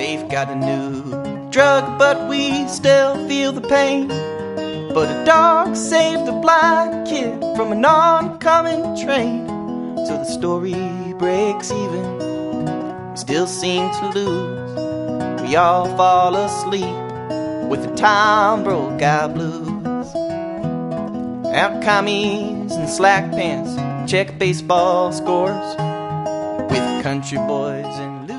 They've got a new drug, but we still feel the pain. But a dog saved a blind kid from an oncoming train. Till the story breaks even, we still seem to lose. We all fall asleep with the time broke out blues. Out commies in slack pants check baseball scores with country boys and